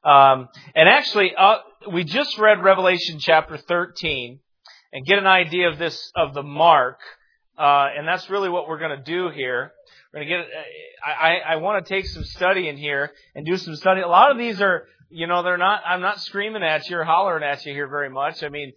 And actually, we just read Revelation chapter 13 and get an idea of the mark. And that's really what we're going to do here. We're going to I want to take some study in here and do some study. A lot of these are, I'm not screaming at you or hollering at you here very much. I mean,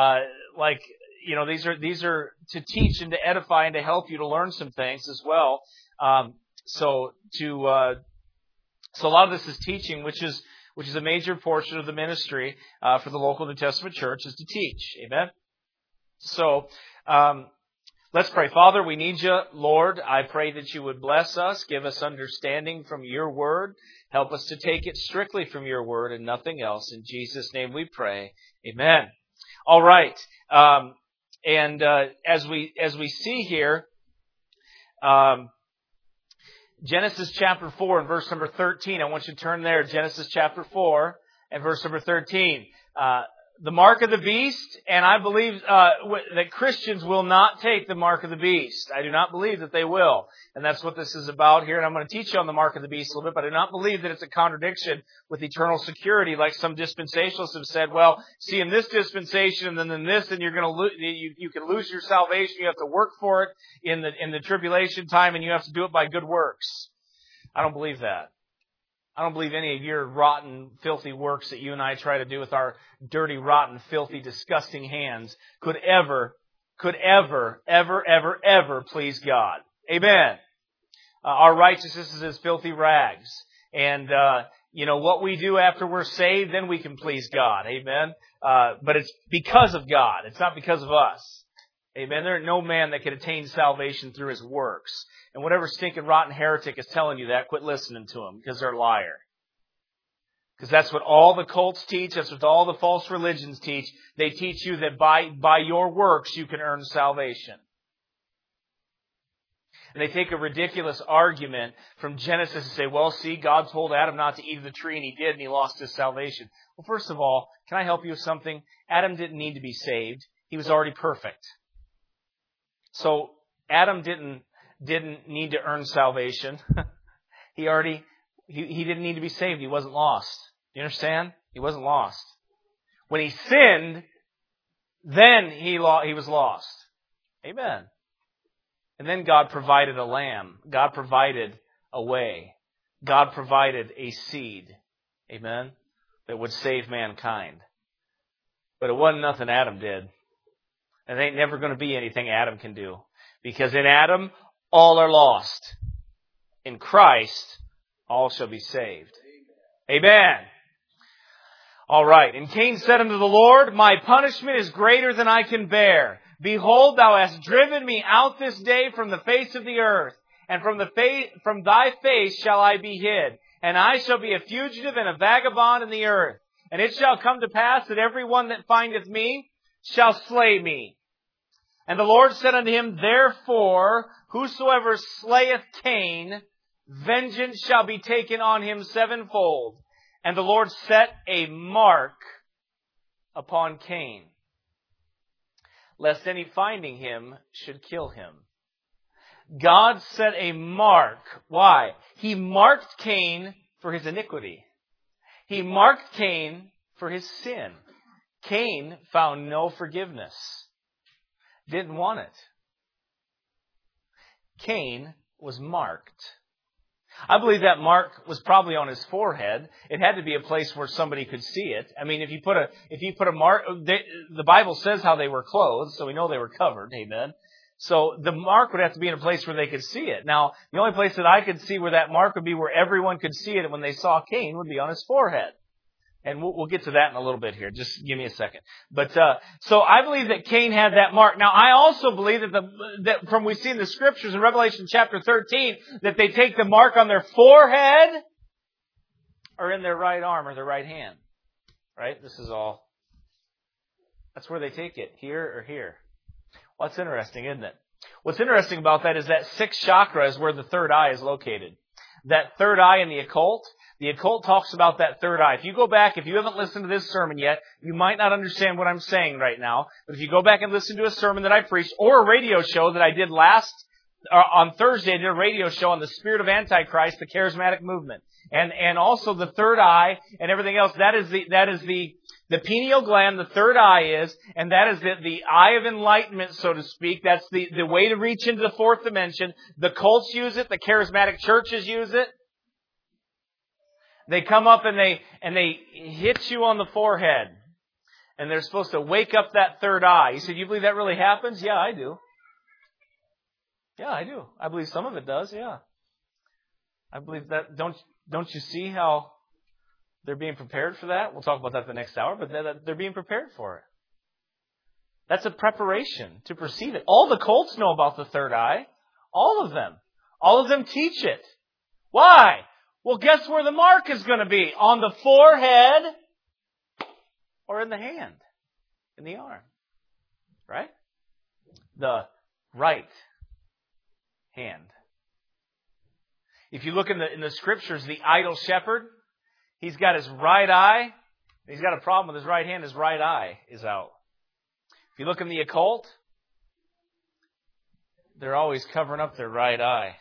these are to teach and to edify and to help you to learn some things as well. So a lot of this is teaching, which is a major portion of the ministry for the local New Testament church, is to teach. Amen. So let's pray. Father, we need you, Lord. I pray that you would bless us, give us understanding from your word, help us to take it strictly from your word and nothing else. In Jesus' name we pray. Amen. All right. And as we see here, Genesis chapter 4 and verse number 13. I want you to turn there. Genesis chapter 4 and verse number 13. The mark of the beast, and I believe that Christians will not take the mark of the beast. I do not believe that they will. And that's what this is about here. And I'm going to teach you on the mark of the beast a little bit, but I do not believe that it's a contradiction with eternal security, like some dispensationalists have said. Well, see, in this dispensation and then in this, and you're going to you can lose your salvation. You have to work for it in the tribulation time, and you have to do it by good works. I don't believe that. I don't believe any of your rotten, filthy works that you and I try to do with our dirty, rotten, filthy, disgusting hands could ever please God. Amen. Our righteousness is as filthy rags. And, what we do after we're saved, then we can please God. Amen. But it's because of God. It's not because of us. Amen. There is no man that can attain salvation through his works. And whatever stinking rotten heretic is telling you that, quit listening to them, because they're a liar. Because that's what all the cults teach. That's what all the false religions teach. They teach you that by your works you can earn salvation. And they take a ridiculous argument from Genesis and say, well, see, God told Adam not to eat of the tree, and he did, and he lost his salvation. Well, first of all, can I help you with something? Adam didn't need to be saved. He was already perfect. So Adam didn't need to earn salvation. He didn't need to be saved. He wasn't lost. Do you understand? He wasn't lost. When he sinned, then he was lost. Amen. And then God provided a lamb. God provided a way. God provided a seed. Amen. That would save mankind. But it wasn't nothing Adam did. And it ain't never going to be anything Adam can do. Because in Adam, all are lost. In Christ, all shall be saved. Amen. All right. And Cain said unto the Lord, my punishment is greater than I can bear. Behold, thou hast driven me out this day from the face of the earth, and from thy face shall I be hid. And I shall be a fugitive and a vagabond in the earth. And it shall come to pass that every one that findeth me shall slay me. And the Lord said unto him, therefore, whosoever slayeth Cain, vengeance shall be taken on him sevenfold. And the Lord set a mark upon Cain, lest any finding him should kill him. God set a mark. Why? He marked Cain for his iniquity. He marked Cain for his sin. Cain found no forgiveness. Didn't want it. Cain was marked. I believe that mark was probably on his forehead. It had to be a place where somebody could see it. I mean, if you put a mark, the Bible says how they were clothed, so we know they were covered. Amen. So the mark would have to be in a place where they could see it. Now, the only place that I could see where that mark would be where everyone could see it when they saw Cain would be on his forehead. And we'll get to that in a little bit here. Just give me a second. But so I believe that Cain had that mark. Now, I also believe that from we see in the Scriptures in Revelation chapter 13 that they take the mark on their forehead or in their right arm or their right hand. Right? This is all. That's where they take it. Here or here. Well, that's interesting, isn't it? What's interesting about that is that sixth chakra is where the third eye is located. That third eye in the occult talks about that third eye. If you go back, if you haven't listened to this sermon yet, you might not understand what I'm saying right now. But if you go back and listen to a sermon that I preached or a radio show that I did last on Thursday, I did a radio show on the spirit of Antichrist, the charismatic movement, and also the third eye and everything else. That is the pineal gland. The third eye is, and that is the eye of enlightenment, so to speak. That's the way to reach into the fourth dimension. The cults use it. The charismatic churches use it. They come up and they hit you on the forehead, and they're supposed to wake up that third eye. You said, you believe that really happens? Yeah, I do. Yeah, I do. I believe some of it does, yeah. I believe that. Don't you see how they're being prepared for that? We'll talk about that the next hour, but they're being prepared for it. That's a preparation to perceive it. All the cults know about the third eye. All of them. All of them teach it. Why? Well, guess where the mark is going to be? On the forehead or in the hand, in the arm. Right? The right hand. If you look in the scriptures, the idol shepherd, he's got his right eye. He's got a problem with his right hand. His right eye is out. If you look in the occult, they're always covering up their right eye.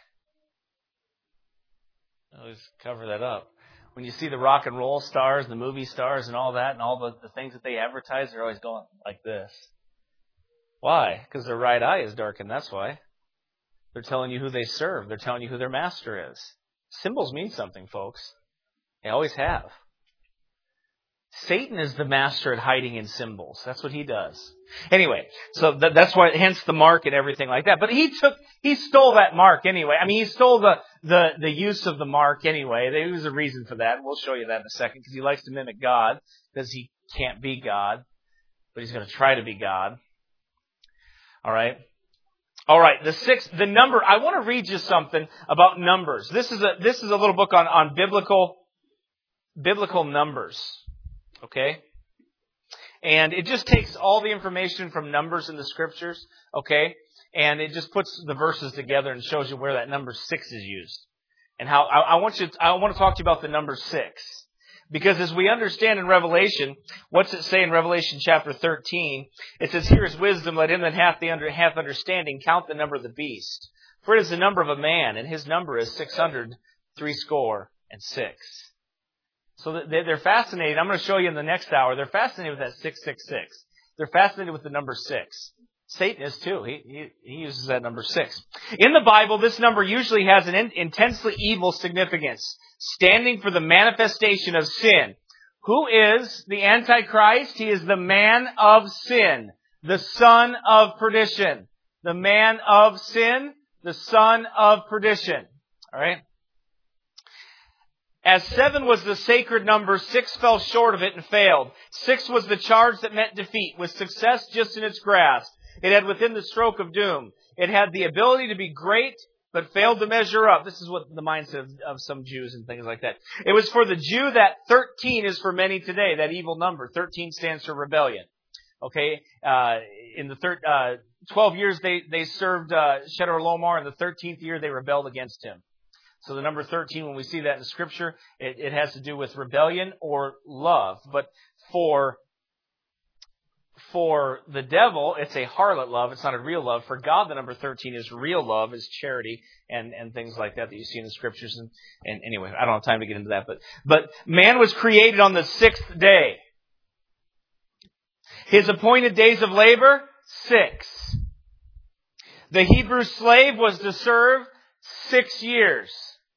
Always cover that up. When you see the rock and roll stars, the movie stars and all that, and all the things that they advertise, they're always going like this. Why? Because their right eye is darkened, that's why. They're telling you who they serve. They're telling you who their master is. Symbols mean something, folks. They always have. Satan is the master at hiding in symbols. That's what he does. Anyway, so that's why, hence the mark and everything like that. But he stole that mark anyway. I mean, he stole the use of the mark anyway. There was a reason for that. We'll show you that in a second, because he likes to mimic God, because he can't be God, but he's going to try to be God. All right. All right. The number. I want to read you something about numbers. This is a little book on biblical numbers. Okay. And it just takes all the information from numbers in the scriptures. Okay. And it just puts the verses together and shows you where that number 6 is used. And how I want to talk to you about the number 6. Because as we understand in Revelation, what's it say in Revelation chapter 13? It says, here is wisdom, let him that hath understanding count the number of the beast. For it is the number of a man, and his number is 666. So they're fascinated. I'm going to show you in the next hour. They're fascinated with that 666. They're fascinated with the number 6. Satan is too. He uses that number 6. In the Bible, this number usually has an intensely evil significance, standing for the manifestation of sin. Who is the Antichrist? He is the man of sin, the son of perdition. The man of sin, the son of perdition. All right? As 7 was the sacred number, 6 fell short of it and failed. 6 was the charge that meant defeat, with success just in its grasp. It had within the stroke of doom. It had the ability to be great, but failed to measure up. This is what the mindset of some Jews and things like that. It was for the Jew that 13 is for many today, that evil number. 13 stands for rebellion. Okay? In the 12 years they served Chedorlaomer. In the 13th year they rebelled against him. So the number 13, when we see that in Scripture, it has to do with rebellion or love. But for the devil, it's a harlot love. It's not a real love. For God, the number 13 is real love, is charity, and things like that you see in the Scriptures. And anyway, I don't have time to get into that. But man was created on the 6th day. His appointed days of labor, 6. The Hebrew slave was to serve 6 years.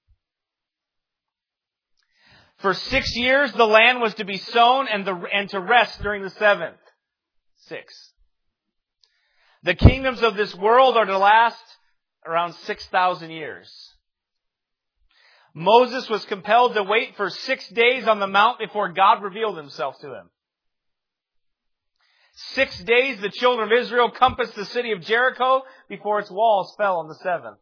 For 6 years, the land was to be sown and to rest during the 7th. 6. The kingdoms of this world are to last around 6,000 years. Moses was compelled to wait for 6 days on the mount before God revealed himself to him. 6 days the children of Israel compassed the city of Jericho before its walls fell on the 7th.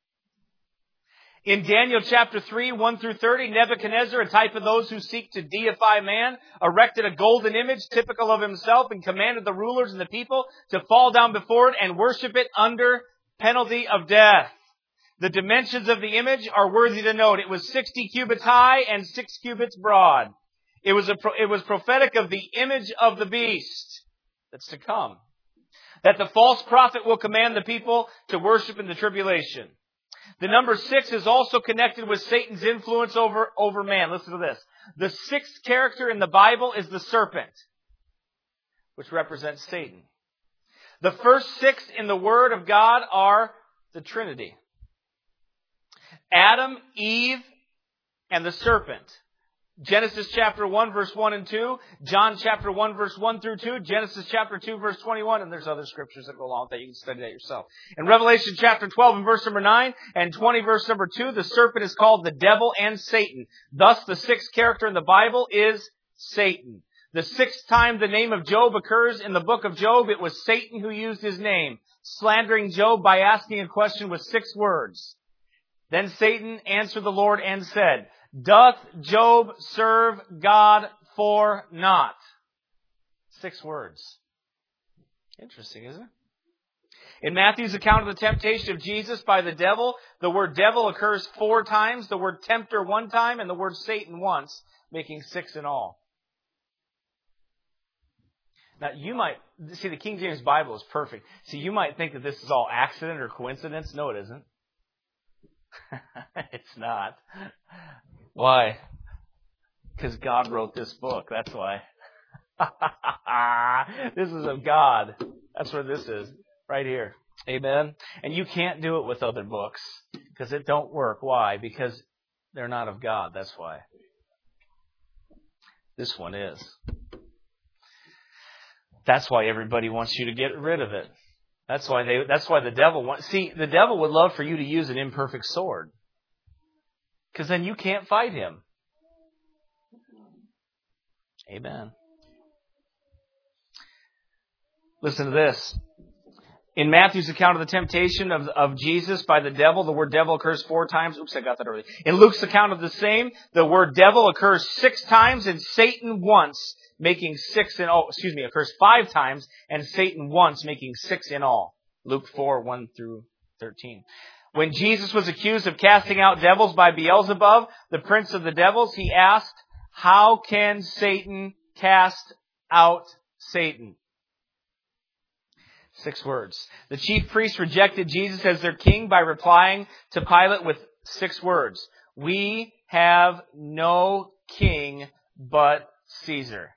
In Daniel chapter 3, 1 through 30, Nebuchadnezzar, a type of those who seek to deify man, erected a golden image typical of himself and commanded the rulers and the people to fall down before it and worship it under penalty of death. The dimensions of the image are worthy to note. It was 60 cubits high and 6 cubits broad. It was prophetic of the image of the beast that's to come. That the false prophet will command the people to worship in the tribulation. The number 6 is also connected with Satan's influence over man. Listen to this. The 6th character in the Bible is the serpent, which represents Satan. The first 6 in the Word of God are the Trinity. Adam, Eve, and the serpent. Genesis chapter 1, verse 1 and 2. John chapter 1, verse 1 through 2. Genesis chapter 2, verse 21. And there's other scriptures that go along with that. You can study that yourself. In Revelation chapter 12 and verse number 9 and 20 verse number 2, the serpent is called the devil and Satan. Thus, the 6th character in the Bible is Satan. The 6th time the name of Job occurs in the book of Job, it was Satan who used his name, slandering Job by asking a question with 6 words. Then Satan answered the Lord and said, "Doth Job serve God for naught?" 6 words. Interesting, isn't it? In Matthew's account of the temptation of Jesus by the devil, the word devil occurs 4 times, the word tempter 1 time, and the word Satan once, making 6 in all. Now, you might, see, the King James Bible is perfect. See, you might think that this is all accident or coincidence. No, it isn't. It's not. Why? Because God wrote this book. That's why. This is of God. That's what this is. Right here. Amen? And you can't do it with other books. Because it don't work. Why? Because they're not of God. That's why. This one is. That's why everybody wants you to get rid of it. That's why the devil wants... See, the devil would love for you to use an imperfect sword. Because then you can't fight him. Amen. Listen to this. In Matthew's account of the temptation of Jesus by the devil, the word devil occurs 4 times. Oops, I got that already. In Luke's account of the same, the word devil occurs 6 times and Satan once, making 6 in all. Occurs 5 times and Satan once, making 6 in all. Luke 4, 1 through 13. When Jesus was accused of casting out devils by Beelzebub, the prince of the devils, he asked, "How can Satan cast out Satan?" 6 words. The chief priests rejected Jesus as their king by replying to Pilate with 6 words. "We have no king but Caesar."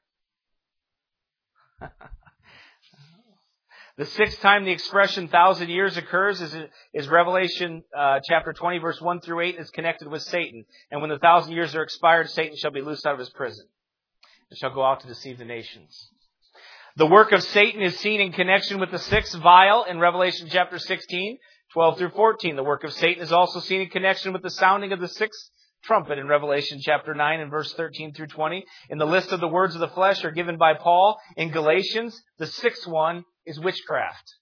The 6th time the expression 1,000 years occurs is Revelation chapter 20, verse 1 through 8, is connected with Satan. And when the 1,000 years are expired, Satan shall be loosed out of his prison and shall go out to deceive the nations. The work of Satan is seen in connection with the 6th vial in Revelation chapter 16, 12 through 14. The work of Satan is also seen in connection with the sounding of the 6th trumpet in Revelation chapter 9 and verse 13 through 20. In the list of the words of the flesh are given by Paul in Galatians, the 6th one is witchcraft.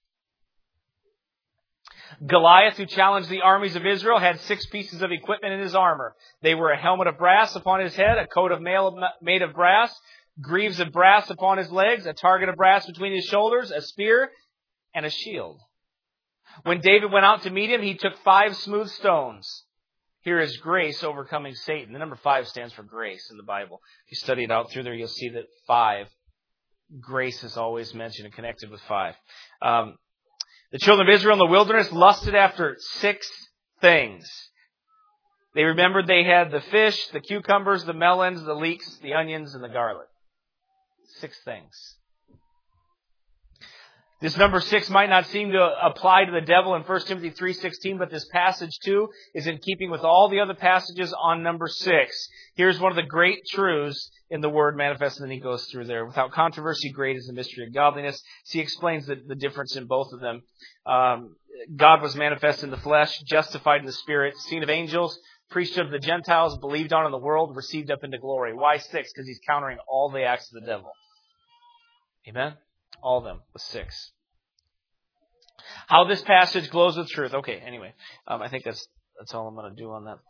Goliath, who challenged the armies of Israel, had 6 pieces of equipment in his armor. They were a helmet of brass upon his head, a coat of mail made of brass, greaves of brass upon his legs, a target of brass between his shoulders, a spear, and a shield. When David went out to meet him, he took 5 smooth stones. Here is grace overcoming Satan. The number 5 stands for grace in the Bible. If you study it out through there, you'll see that 5, grace is always mentioned and connected with 5. The children of Israel in the wilderness lusted after 6 things. They remembered they had the fish, the cucumbers, the melons, the leeks, the onions, and the garlic. 6 things. This number 6 might not seem to apply to the devil in 1 Timothy 3:16, but this passage too is in keeping with all the other passages on number 6. Here's one of the great truths in the Word manifest, and then he goes through there. Without controversy, great is the mystery of godliness. So he explains the difference in both of them. God was manifest in the flesh, justified in the spirit, seen of angels, preached of the Gentiles, believed on in the world, received up into glory. Why 6? Because he's countering all the acts of the devil. Amen? All of them with 6. How this passage glows with truth. Okay, anyway. I think that's all I'm going to do on that.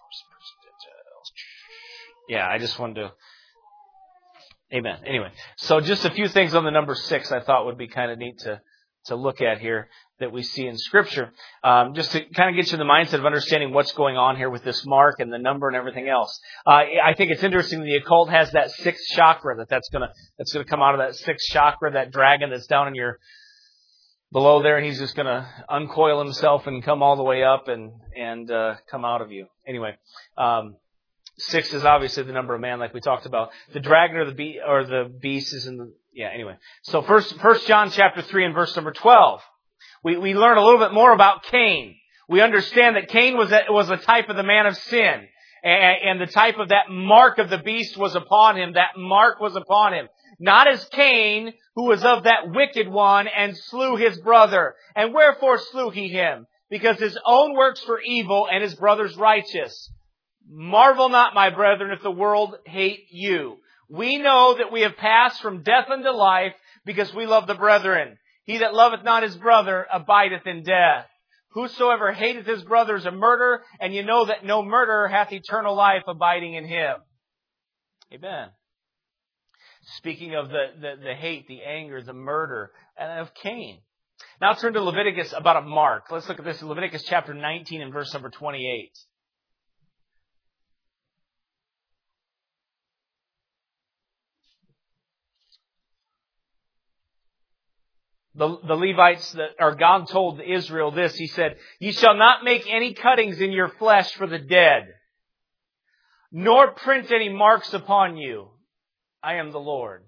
Yeah, I just wanted to... Amen. Anyway, so just a few things on the number 6 I thought would be kind of neat to look at here that we see in Scripture. Just to kind of get you in the mindset of understanding what's going on here with this mark and the number and everything else. I think it's interesting the occult has that 6th chakra that's going to come out of that 6th chakra, that dragon that's down in your below there, and he's just going to uncoil himself and come all the way up and come out of you. Anyway, 6 is obviously the number of man, like we talked about. The dragon or the beast is in the anyway. So first John chapter 3 and verse number 12, we learn a little bit more about Cain. We understand that Cain was a type of the man of sin, and the type of that mark of the beast was upon him. That mark was upon him. Not as Cain, who was of that wicked one and slew his brother. And wherefore slew he him? Because his own works were evil and his brother's righteous. Marvel not, my brethren, if the world hate you. We know that we have passed from death unto life because we love the brethren. He that loveth not his brother abideth in death. Whosoever hateth his brother is a murderer, and you know that no murderer hath eternal life abiding in him. Amen. Speaking of the hate, the anger, the murder of Cain. Now turn to Leviticus about a mark. Let's look at this in Leviticus chapter 19 and verse number 28. The Levites, God told Israel this. He said, "Ye shall not make any cuttings in your flesh for the dead, nor print any marks upon you. I am the Lord."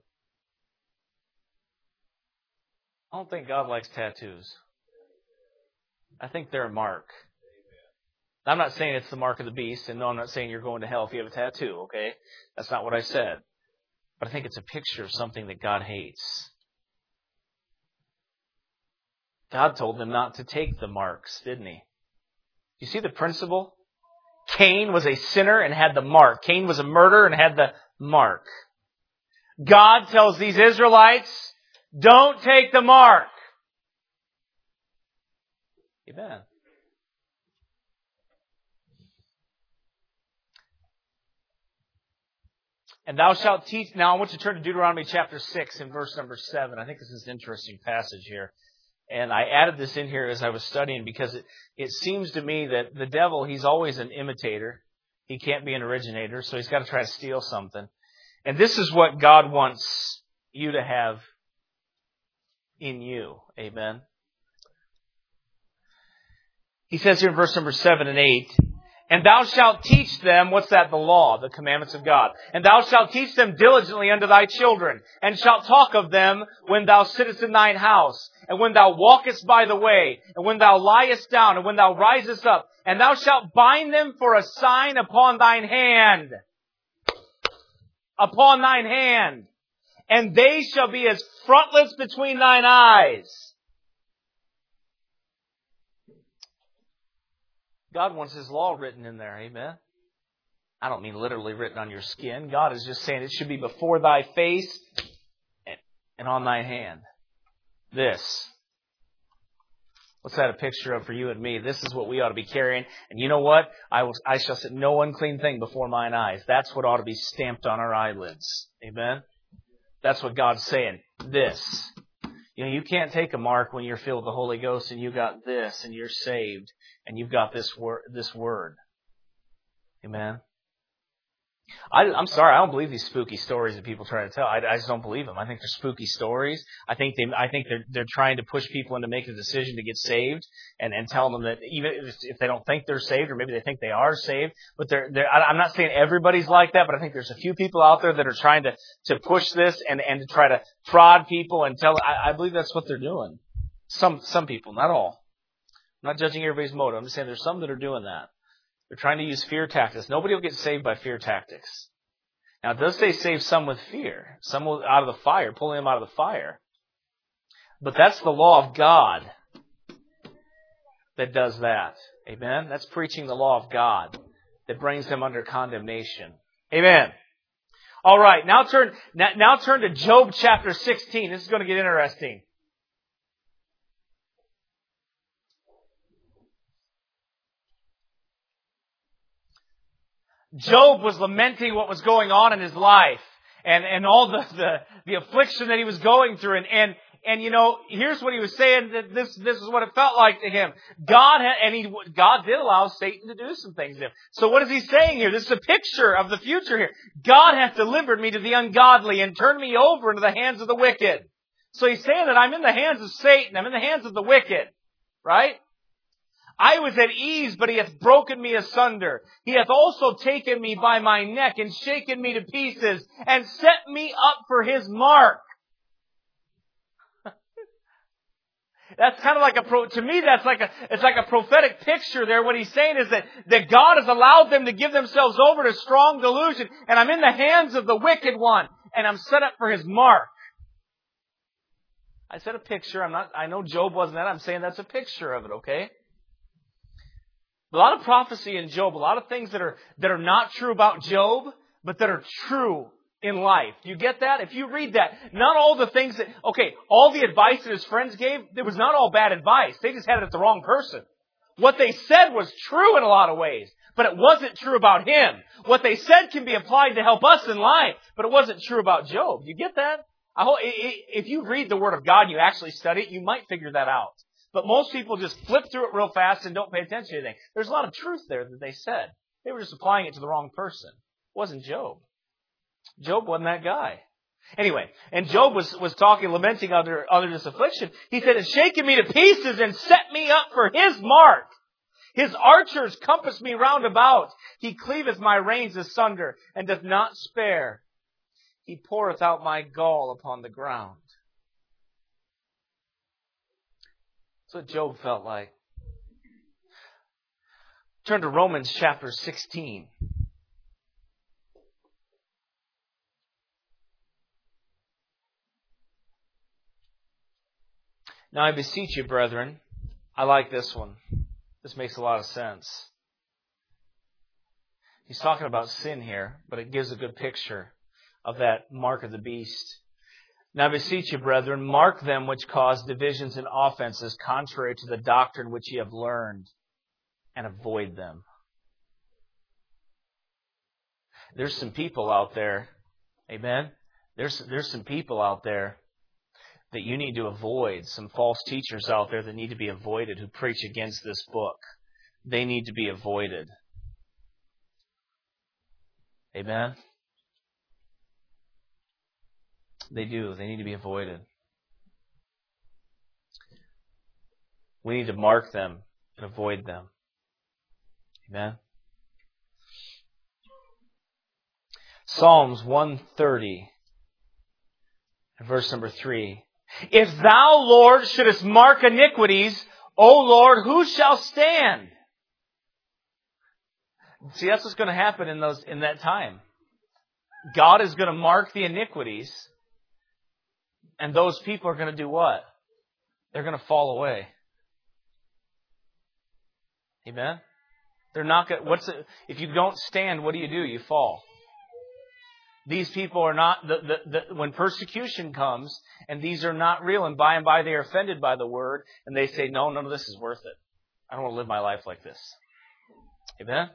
I don't think God likes tattoos. I think they're a mark. I'm not saying it's the mark of the beast, and no, I'm not saying you're going to hell if you have a tattoo, okay? That's not what I said. But I think it's a picture of something that God hates. God told them not to take the marks, didn't He? You see the principle? Cain was a sinner and had the mark. Cain was a murderer and had the mark. God tells these Israelites, don't take the mark. Amen. And thou shalt teach. Now I want you to turn to Deuteronomy chapter 6 and verse number 7. I think this is an interesting passage here. And I added this in here as I was studying because it seems to me that the devil, he's always an imitator. He can't be an originator, so he's got to try to steal something. And this is what God wants you to have in you. Amen. He says here in verse number 7 and 8, "And thou shalt teach them," what's that? The law, the commandments of God. "And thou shalt teach them diligently unto thy children, and shalt talk of them when thou sittest in thine house, and when thou walkest by the way, and when thou liest down, and when thou risest up. And thou shalt bind them for a sign upon thine hand." Upon thine hand. "And they shall be as frontlets between thine eyes." God wants His law written in there. Amen. I don't mean literally written on your skin. God is just saying it should be before thy face and on thy hand. This. What's that a picture of for you and me? This is what we ought to be carrying. And you know what? I shall set no unclean thing before mine eyes. That's what ought to be stamped on our eyelids. Amen? That's what God's saying. This. You know, you can't take a mark when you're filled with the Holy Ghost and you got this and you're saved and you've got this word. Amen? I'm sorry, I don't believe these spooky stories that people try to tell. I just don't believe them. I think they're spooky stories. I think they're trying to push people into making a decision to get saved and tell them that even if they don't think they're saved, or maybe they think they are saved, but I'm not saying everybody's like that, but I think there's a few people out there that are trying to push this and to try to prod people and tell. I believe that's what they're doing. Some people, not all. I'm not judging everybody's motive. I'm just saying there's some that are doing that. They're trying to use fear tactics. Nobody will get saved by fear tactics. Now, it does say save some with fear. Some will out of the fire, pulling them out of the fire. But that's the law of God that does that. Amen? That's preaching the law of God that brings them under condemnation. Amen. All right, now turn to Job chapter 16. This is going to get interesting. Job was lamenting what was going on in his life and all the affliction that he was going through. And you know, here's what he was saying, that this is what it felt like to him. God did allow Satan to do some things to him. So what is he saying here? This is a picture of the future here. God hath delivered me to the ungodly and turned me over into the hands of the wicked. So he's saying that I'm in the hands of Satan. I'm in the hands of the wicked. Right? I was at ease, but he hath broken me asunder. He hath also taken me by my neck and shaken me to pieces and set me up for his mark. That's kind of like to me, it's like a prophetic picture there. What he's saying is that God has allowed them to give themselves over to strong delusion, and I'm in the hands of the wicked one, and I'm set up for his mark. I said a picture. I know Job wasn't that. I'm saying that's a picture of it, okay? A lot of prophecy in Job, a lot of things that are not true about Job, but that are true in life. You get that? If you read that, not all the things all the advice that his friends gave, it was not all bad advice. They just had it at the wrong person. What they said was true in a lot of ways, but it wasn't true about him. What they said can be applied to help us in life, but it wasn't true about Job. You get that? If you read the Word of God and you actually study it, you might figure that out. But most people just flip through it real fast and don't pay attention to anything. There's a lot of truth there that they said. They were just applying it to the wrong person. It wasn't Job. Job wasn't that guy. Anyway, and Job was talking, lamenting under this affliction. He said, "It's shaken me to pieces and set me up for his mark. His archers compass me round about. He cleaveth my reins asunder and doth not spare. He poureth out my gall upon the ground." That's what Job felt like. Turn to Romans chapter 16. Now I beseech you, brethren, I like this one. This makes a lot of sense. He's talking about sin here, but it gives a good picture of that mark of the beast. Now I beseech you, brethren, mark them which cause divisions and offenses contrary to the doctrine which ye have learned, and avoid them. There's some people out there, amen? There's some people out there that you need to avoid. Some false teachers out there that need to be avoided who preach against this book. They need to be avoided. Amen? They do. They need to be avoided. We need to mark them and avoid them. Amen? Psalms 130, verse number 3. If thou, Lord, shouldest mark iniquities, O Lord, who shall stand? See, that's what's going to happen in that time. God is going to mark the iniquities, and those people are going to do what? They're going to fall away. Amen? They're not going. If you don't stand, what do? You fall. These people are not. When persecution comes, and these are not real, and by they are offended by the word, and they say, "No, none of this is worth it. I don't want to live my life like this." Amen?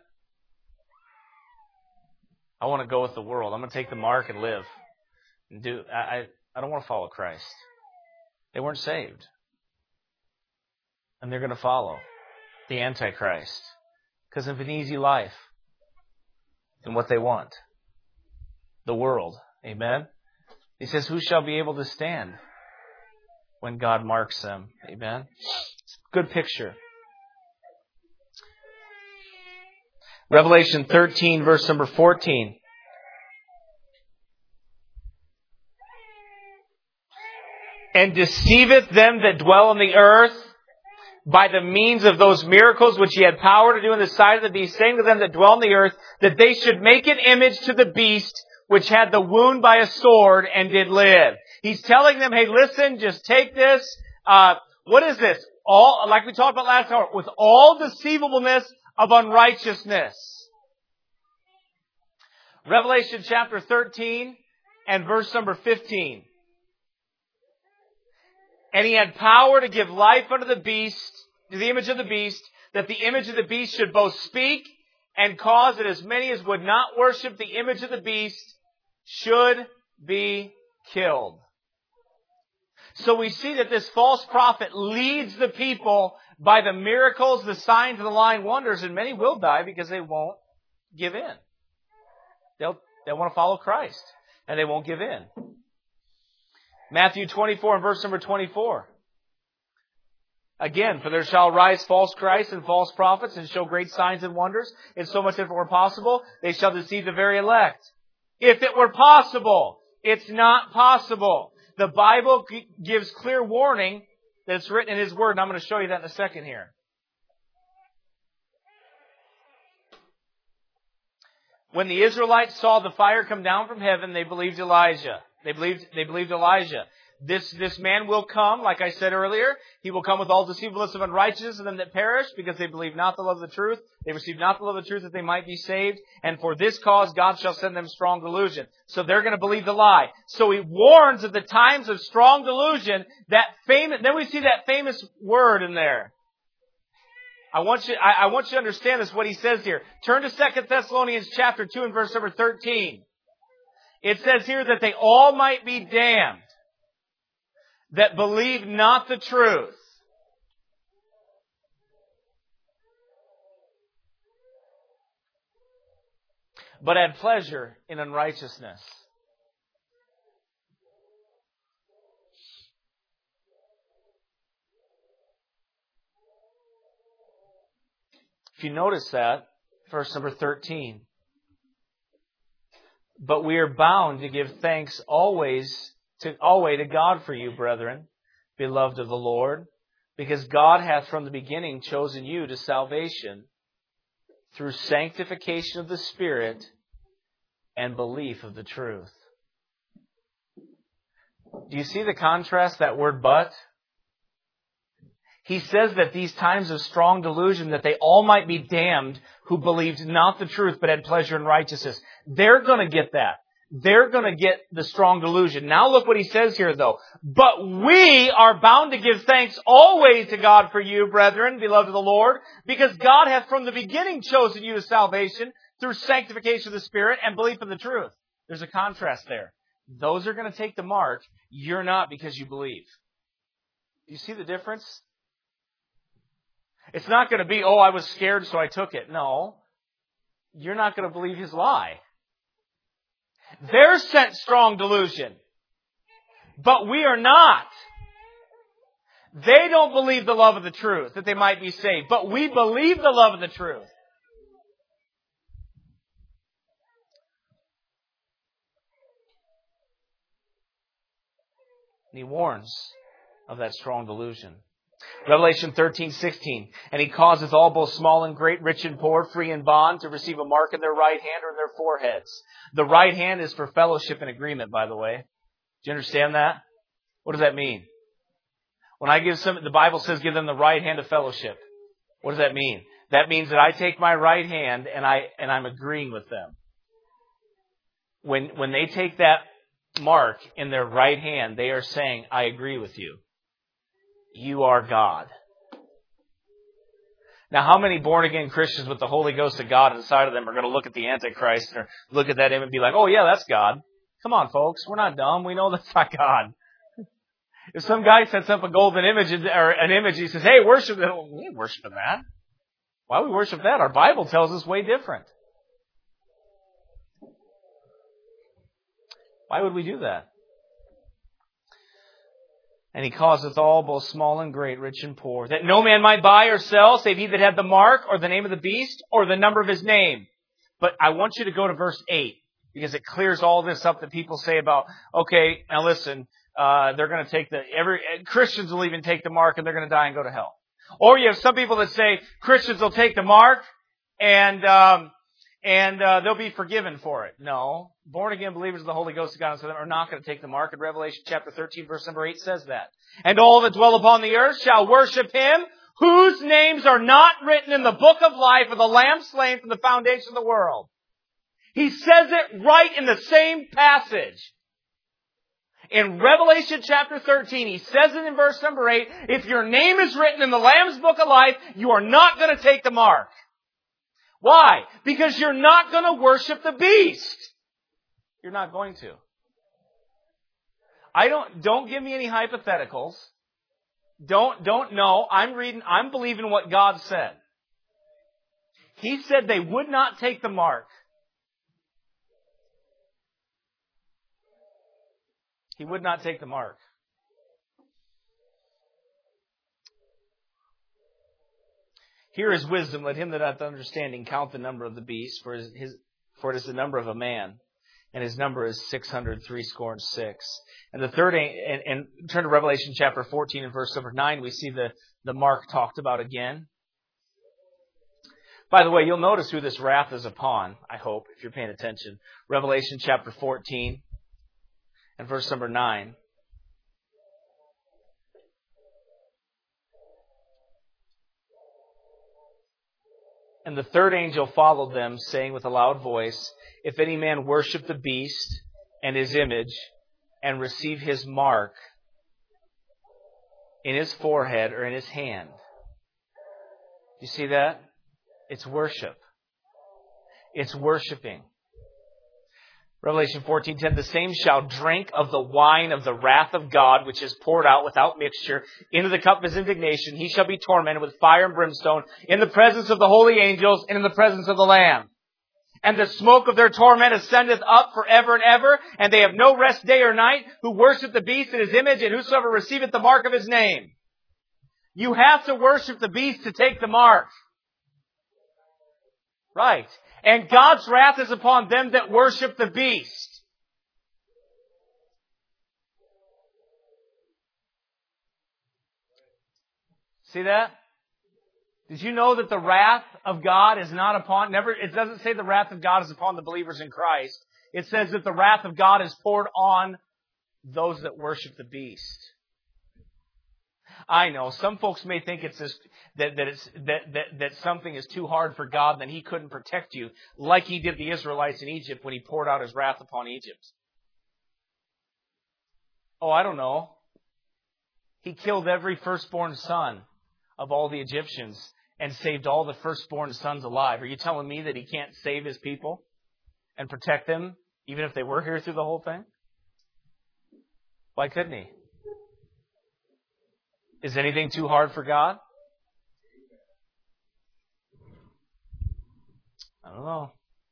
I want to go with the world. I'm going to take the mark and live. And I don't want to follow Christ. They weren't saved. And they're going to follow the Antichrist because of an easy life and what they want. The world. Amen? He says, who shall be able to stand when God marks them? Amen? Good picture. Revelation 13, verse number 14. And deceiveth them that dwell on the earth by the means of those miracles which he had power to do in the sight of the beast, saying to them that dwell on the earth, that they should make an image to the beast which had the wound by a sword and did live. He's telling them, hey, listen, just take this. What is this? All, like we talked about last hour, with all deceivableness of unrighteousness. Revelation chapter 13 and verse number 15. And he had power to give life unto the beast, to the image of the beast, that the image of the beast should both speak and cause that as many as would not worship the image of the beast should be killed. So we see that this false prophet leads the people by the miracles, the signs, and the lying wonders, and many will die because they won't give in. They'll want to follow Christ, and they won't give in. Matthew 24 and verse number 24. Again, for there shall rise false Christs and false prophets and show great signs and wonders, insomuch if it were possible, they shall deceive the very elect. If it were possible, it's not possible. The Bible gives clear warning that it's written in His Word, and I'm going to show you that in a second here. When the Israelites saw the fire come down from heaven, they believed Elijah. They believed Elijah. This man will come, like I said earlier. He will come with all deceivableness of unrighteousness of them that perish, because they believe not the love of the truth. They receive not the love of the truth that they might be saved. And for this cause God shall send them strong delusion. So they're going to believe the lie. So He warns of the times of strong delusion. Then we see that famous word in there. I want you to understand this, what he says here. Turn to 2 Thessalonians chapter 2 and verse number 13. It says here that they all might be damned that believe not the truth. But had pleasure in unrighteousness. If you notice that, verse number 13. But we are bound to give thanks always to God for you, brethren, beloved of the Lord, because God hath from the beginning chosen you to salvation through sanctification of the Spirit and belief of the truth. Do you see the contrast, that word but? He says that these times of strong delusion, that they all might be damned who believed not the truth but had pleasure in righteousness. They're going to get that. They're going to get the strong delusion. Now look what he says here though. But we are bound to give thanks always to God for you, brethren, beloved of the Lord, because God hath from the beginning chosen you to salvation through sanctification of the Spirit and belief in the truth. There's a contrast there. Those are going to take the mark. You're not, because you believe. Do you see the difference? It's not going to be, I was scared so I took it. No. You're not going to believe his lie. They're sent strong delusion. But we are not. They don't believe the love of the truth, that they might be saved. But we believe the love of the truth. And he warns of that strong delusion. Revelation 13:16. And he causeth all, both small and great, rich and poor, free and bond, to receive a mark in their right hand or in their foreheads. The right hand is for fellowship and agreement, by the way. Do you understand that? What does that mean? When I give the Bible says give them the right hand of fellowship. What does that mean? That means that I take my right hand and I'm agreeing with them. When they take that mark in their right hand, they are saying, I agree with you. You are God. Now, how many born-again Christians with the Holy Ghost of God inside of them are going to look at the Antichrist or look at that image and be like, oh yeah, that's God. Come on, folks. We're not dumb. We know that's not God. If some guy sets up a golden image or an image, he says, hey, worship that. Well, we ain't worshiping that. Why would we worship that? Our Bible tells us way different. Why would we do that? And he causeth all, both small and great, rich and poor, that no man might buy or sell, save he that had the mark, or the name of the beast, or the number of his name. But I want you to go to verse 8, because it clears all this up that people say about, okay, now listen, they're going to take Christians will even take the mark and they're going to die and go to hell. Or you have some people that say Christians will take the mark and they'll be forgiven for it. No. Born-again believers of the Holy Ghost of God are not going to take the mark. And Revelation chapter 13, verse number 8 says that. And all that dwell upon the earth shall worship him, whose names are not written in the book of life of the Lamb slain from the foundation of the world. He says it right in the same passage. In Revelation chapter 13, he says it in verse number 8, if your name is written in the Lamb's book of life, you are not going to take the mark. Why? Because you're not going to worship the beast. You're not going to. Don't give me any hypotheticals. Don't know. I'm believing what God said. He said they would not take the mark. He would not take the mark. Here is wisdom. Let him that hath understanding count the number of the beast, for it is the number of a man, and his number is 666. And the third, and turn to Revelation chapter 14 and verse number 9, we see the mark talked about again. By the way, you'll notice who this wrath is upon, I hope, if you're paying attention. Revelation chapter 14 and verse number 9. And the third angel followed them, saying with a loud voice, If any man worship the beast and his image, and receive his mark in his forehead or in his hand. You see that? It's worship. It's worshiping. Revelation 14:10, the same shall drink of the wine of the wrath of God, which is poured out without mixture into the cup of his indignation. He shall be tormented with fire and brimstone in the presence of the holy angels and in the presence of the Lamb. And the smoke of their torment ascendeth up forever and ever, and they have no rest day or night, who worship the beast in his image, and whosoever receiveth the mark of his name. You have to worship the beast to take the mark. Right. And God's wrath is upon them that worship the beast. See that? Did you know that the wrath of God is not upon, it doesn't say the wrath of God is upon the believers in Christ. It says that the wrath of God is poured on those that worship the beast. I know some folks may think it's this, that something is too hard for God, then He couldn't protect you, like He did the Israelites in Egypt when He poured out His wrath upon Egypt. Oh, I don't know. He killed every firstborn son of all the Egyptians and saved all the firstborn sons alive. Are you telling me that He can't save His people and protect them, even if they were here through the whole thing? Why couldn't He? Is anything too hard for God? I don't know.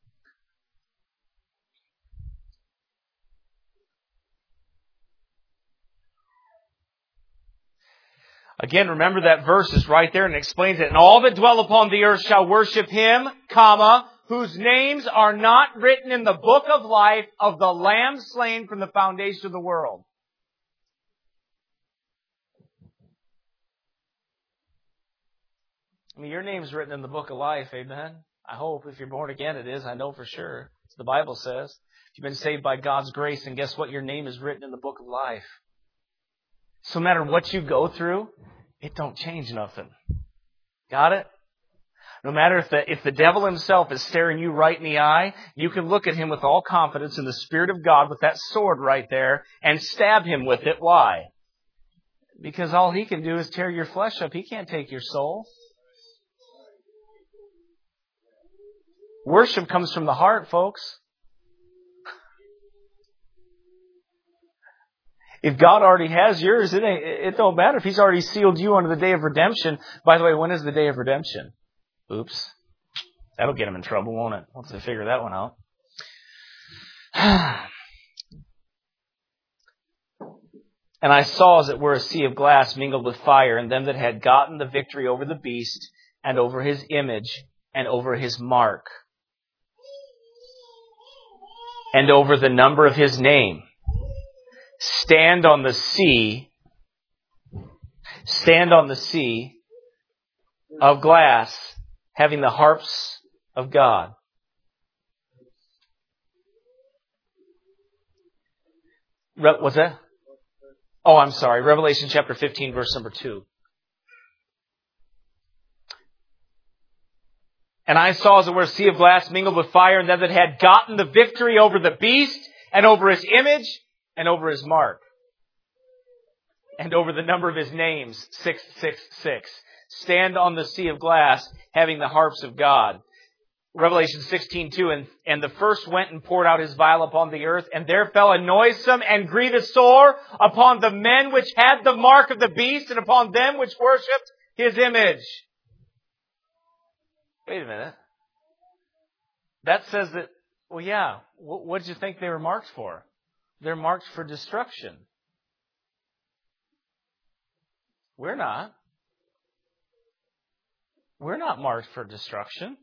Again, remember that verse is right there and it explains it. And all that dwell upon the earth shall worship Him, whose names are not written in the book of life of the Lamb slain from the foundation of the world. I mean, your name's written in the book of life, amen? I hope. If you're born again, it is. I know for sure. As the Bible says. If you've been saved by God's grace, and guess what? Your name is written in the book of life. So no matter what you go through, it don't change nothing. Got it? No matter if the devil himself is staring you right in the eye, you can look at him with all confidence in the Spirit of God with that sword right there and stab him with it. Why? Because all he can do is tear your flesh up. He can't take your soul. Worship comes from the heart, folks. If God already has yours, it don't matter if He's already sealed you unto the day of redemption. By the way, when is the day of redemption? Oops. That'll get them in trouble, won't it? Once they figure that one out. And I saw as it were a sea of glass mingled with fire, and them that had gotten the victory over the beast, and over his image, and over his mark, and over the number of his name, stand on the sea of glass, having the harps of God. What's that? Oh, I'm sorry. Revelation chapter 15, verse number 2. And I saw as it were a sea of glass mingled with fire, and them that had gotten the victory over the beast, and over his image, and over his mark, and over the number of his names, 666. Stand on the sea of glass, having the harps of God. Revelation 16:2, and the first went and poured out his vial upon the earth, and there fell a noisome and grievous sore upon the men which had the mark of the beast, and upon them which worshipped his image. Wait a minute. That says that, well, yeah, what did you think they were marked for? They're marked for destruction. We're not. We're not marked for destruction.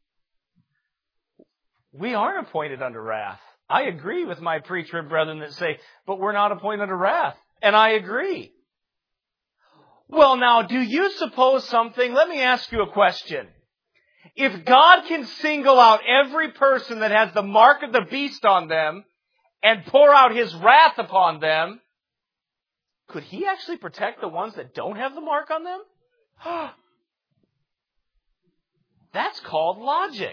We aren't appointed unto wrath. I agree with my pre-trib brethren that say, but we're not appointed unto wrath. And I agree. Well, now, do you suppose something? Let me ask you a question. If God can single out every person that has the mark of the beast on them and pour out His wrath upon them, could He actually protect the ones that don't have the mark on them? That's called logic.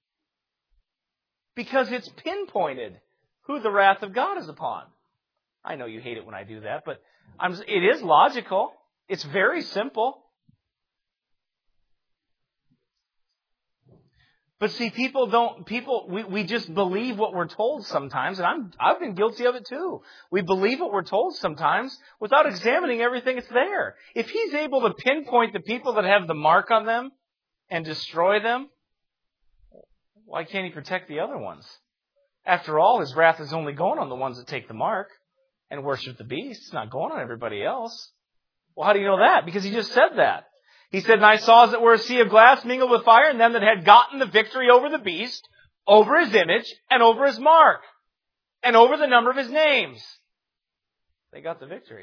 Because it's pinpointed who the wrath of God is upon. I know you hate it when I do that, but it is logical. It's very simple. But see, we just believe what we're told sometimes, and I've been guilty of it too. We believe what we're told sometimes without examining everything that's there. If He's able to pinpoint the people that have the mark on them and destroy them, why can't He protect the other ones? After all, His wrath is only going on the ones that take the mark and worship the beast. It's not going on everybody else. Well, how do you know that? Because He just said that. He said, and I saw as it were a sea of glass mingled with fire, and them that had gotten the victory over the beast, over his image, and over his mark, and over the number of his names. They got the victory.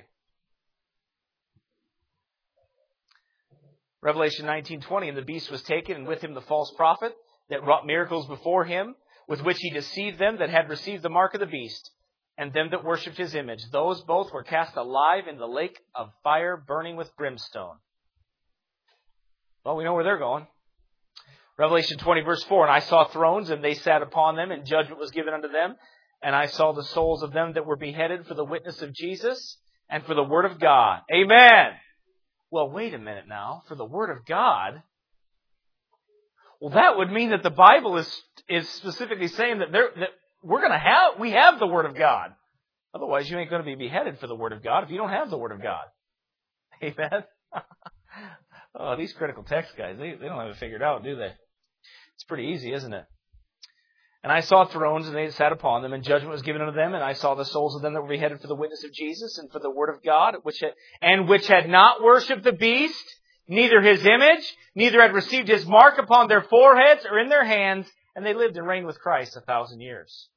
Revelation 19:20, and the beast was taken, and with him the false prophet, that wrought miracles before him, with which he deceived them that had received the mark of the beast, and them that worshipped his image. Those both were cast alive in the lake of fire burning with brimstone. Well, we know where they're going. Revelation 20, verse 4, and I saw thrones, and they sat upon them, and judgment was given unto them. And I saw the souls of them that were beheaded for the witness of Jesus and for the word of God. Amen. Well, wait a minute now. For the word of God? Well, that would mean that the Bible is specifically saying that we have the Word of God. Otherwise, you ain't going to be beheaded for the Word of God if you don't have the Word of God. Amen? Oh, these critical text guys, they don't have it figured out, do they? It's pretty easy, isn't it? And I saw thrones, and they sat upon them, and judgment was given unto them, and I saw the souls of them that were beheaded for the witness of Jesus and for the Word of God, which had not worshipped the beast, neither his image, neither had received his mark upon their foreheads or in their hands, and they lived and reigned with Christ 1,000 years.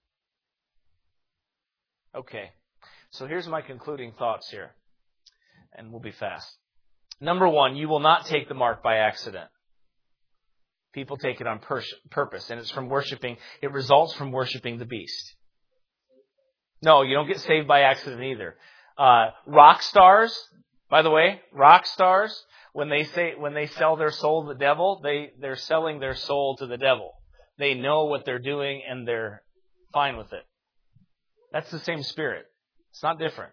Okay, so here's my concluding thoughts here, and we'll be fast. Number one, you will not take the mark by accident. People take it on purpose, and it results from worshiping the beast. No, you don't get saved by accident either. Rock stars, by the way, when they sell their soul to the devil, they're selling their soul to the devil. They know what they're doing and they're fine with it. That's the same spirit. It's not different.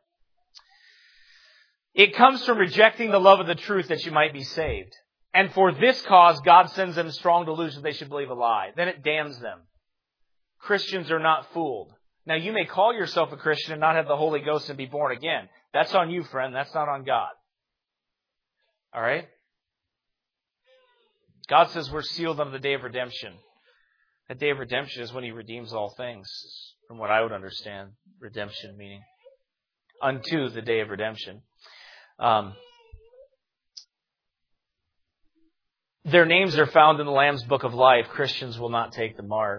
It comes from rejecting the love of the truth that you might be saved. And for this cause, God sends them strong delusion they should believe a lie. Then it damns them. Christians are not fooled. Now, you may call yourself a Christian and not have the Holy Ghost and be born again. That's on you, friend. That's not on God. All right? God says we're sealed unto the day of redemption. That day of redemption is when He redeems all things, from what I would understand. Redemption meaning unto the day of redemption. Their names are found in the Lamb's Book of Life. Christians will not take the mark.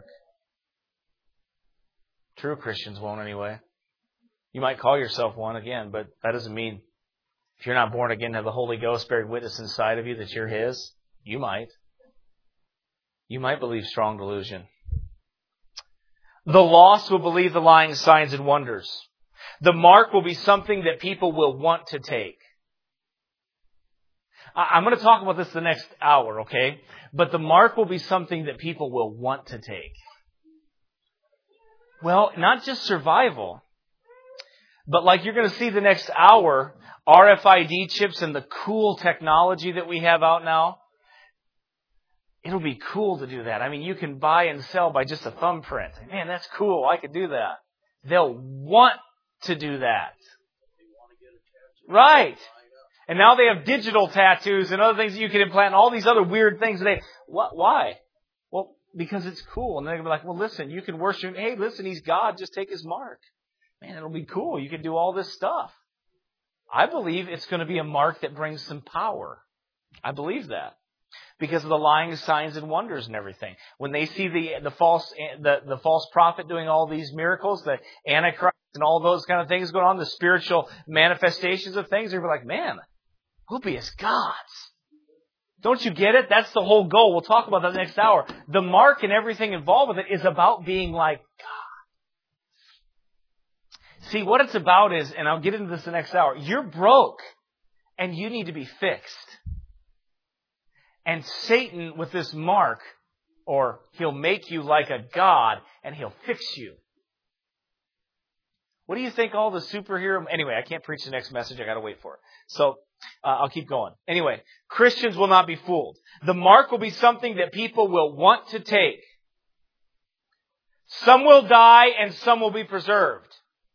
True Christians won't anyway. You might call yourself one again, but that doesn't mean if you're not born again, have the Holy Ghost bearing witness inside of you that you're His. You might. You might believe strong delusion. The lost will believe the lying signs and wonders. The mark will be something that people will want to take. I'm going to talk about this the next hour, okay? But the mark will be something that people will want to take. Well, not just survival, but like you're going to see the next hour, RFID chips and the cool technology that we have out now. It'll be cool to do that. I mean, you can buy and sell by just a thumbprint. Man, that's cool. I could do that. They'll want to do that. Right. And now they have digital tattoos and other things that you can implant and all these other weird things. Why? Well, because it's cool. And they're going to be like, well, listen, you can worship Him. Hey, listen, He's God. Just take His mark. Man, it'll be cool. You can do all this stuff. I believe it's going to be a mark that brings some power. I believe that. Because of the lying signs and wonders and everything. When they see the false prophet doing all these miracles, the Antichrist and all those kind of things going on, the spiritual manifestations of things, they'll be like, man, we'll be as gods. Don't you get it? That's the whole goal. We'll talk about that next hour. The mark and everything involved with it is about being like God. See, what it's about is, and I'll get into this the next hour, you're broke and you need to be fixed. And Satan, with this mark, or he'll make you like a god and he'll fix you. What do you think all the superhero... Anyway, I can't preach the next message. I got to wait for it. So, I'll keep going. Anyway, Christians will not be fooled. The mark will be something that people will want to take. Some will die and some will be preserved.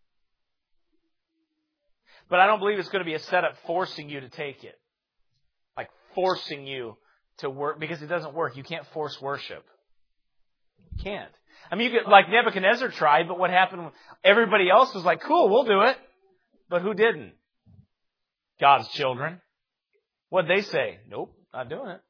But I don't believe it's going to be a setup forcing you to take it. Like forcing you to work, because it doesn't work. You can't force worship. You can't. I mean, you could, like Nebuchadnezzar tried, but what happened? Everybody else was like, cool, we'll do it. But who didn't? God's children. What'd they say? Nope, not doing it.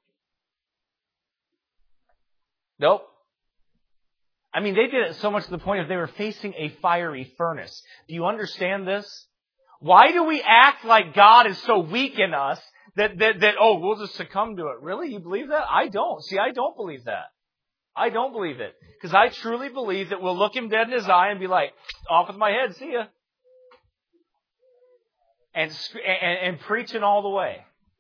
Nope. I mean, they did it so much to the point of they were facing a fiery furnace. Do you understand this? Why do we act like God is so weak in us that we'll just succumb to it? Really? You believe that? I don't. See, I don't believe that. I don't believe it. Because I truly believe that we'll look him dead in his eye and be like, off with my head, see ya. And preaching all the way.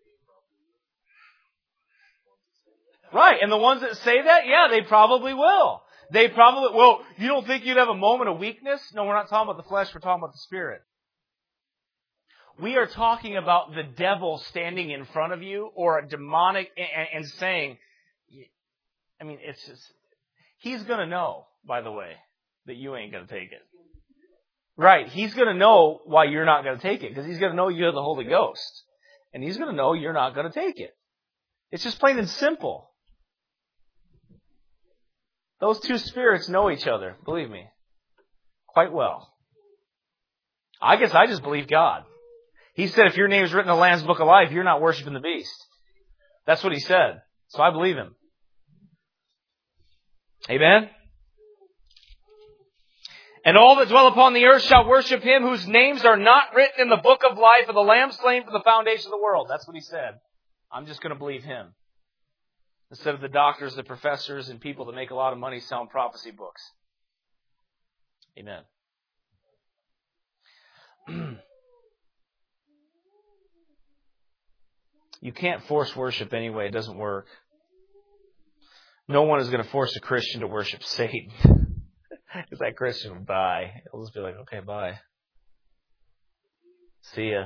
Right. And the ones that say that, yeah, they probably will. Well, you don't think you'd have a moment of weakness? No, we're not talking about the flesh, we're talking about the spirit. We are talking about the devil standing in front of you or a demonic and saying, I mean, it's just, he's going to know, by the way, that you ain't going to take it. Right. He's going to know why you're not going to take it, because he's going to know you have the Holy Ghost. And he's going to know you're not going to take it. It's just plain and simple. Those two spirits know each other, believe me, quite well. I guess I just believe God. He said, if your name is written in the Lamb's Book of Life, you're not worshiping the beast. That's what he said. So I believe him. Amen? And all that dwell upon the earth shall worship him whose names are not written in the book of life of the Lamb slain for the foundation of the world. That's what he said. I'm just going to believe him. Instead of the doctors, the professors, and people that make a lot of money selling prophecy books. Amen. You can't force worship anyway. It doesn't work. No one is going to force a Christian to worship Satan. Because that Christian will die. He'll just be like, okay, bye. See ya.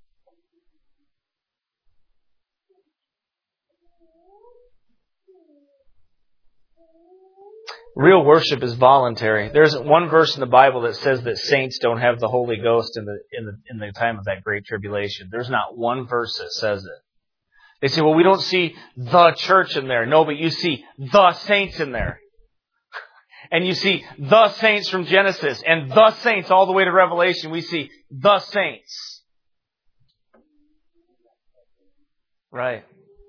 Real worship is voluntary. There isn't one verse in the Bible that says that saints don't have the Holy Ghost in the time of that great tribulation. There's not one verse that says it. They say, well, we don't see the church in there. No, but you see the saints in there. And you see the saints from Genesis and the saints all the way to Revelation. We see the saints. Right.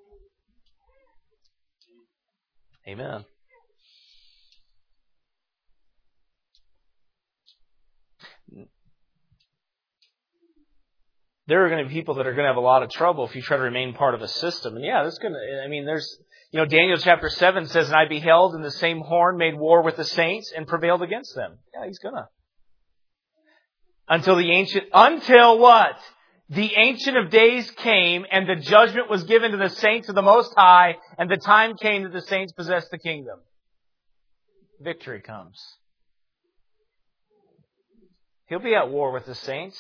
Amen. There are going to be people that are going to have a lot of trouble if you try to remain part of a system. And yeah, that's going to, I mean, Daniel chapter 7 says, and I beheld, and the same horn made war with the saints and prevailed against them. Yeah, he's going to. Until what? The Ancient of Days came, and the judgment was given to the saints of the Most High, and the time came that the saints possessed the kingdom. Victory comes. He'll be at war with the saints.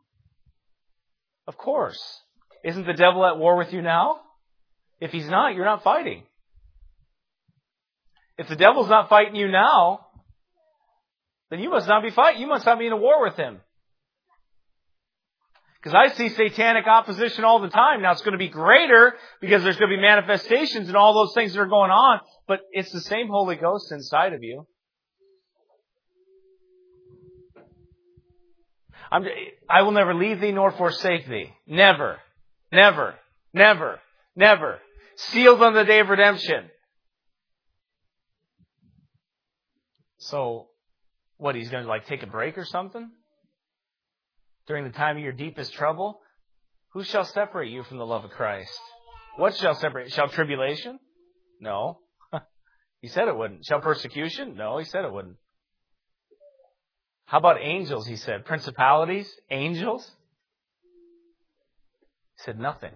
Of course. Isn't the devil at war with you now? If he's not, you're not fighting. If the devil's not fighting you now, then you must not be fighting. You must not be in a war with him. Because I see satanic opposition all the time. Now it's going to be greater because there's going to be manifestations and all those things that are going on. But it's the same Holy Ghost inside of you. I will never leave thee nor forsake thee. Never. Never. Never. Never. Sealed on the day of redemption. So, what, he's going to take a break or something? During the time of your deepest trouble? Who shall separate you from the love of Christ? What shall separate? Shall tribulation? No. He said it wouldn't. Shall persecution? No, he said it wouldn't. How about angels, he said? Principalities? Angels? He said nothing.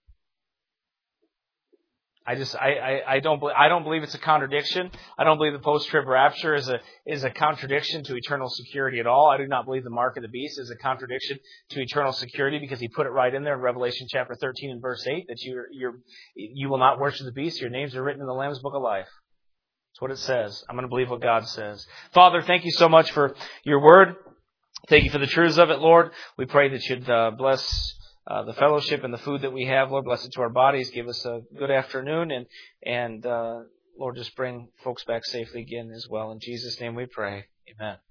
I don't believe it's a contradiction. I don't believe the post-trib rapture is a contradiction to eternal security at all. I do not believe the mark of the beast is a contradiction to eternal security, because he put it right in there in Revelation chapter 13 and verse 8 that you will not worship the beast. Your names are written in the Lamb's book of life. That's what it says. I'm going to believe what God says. Father, thank you so much for your word. Thank you for the truths of it, Lord. We pray that you'd bless the fellowship and the food that we have, Lord. Bless it to our bodies. Give us a good afternoon. And Lord, just bring folks back safely again as well. In Jesus' name we pray. Amen.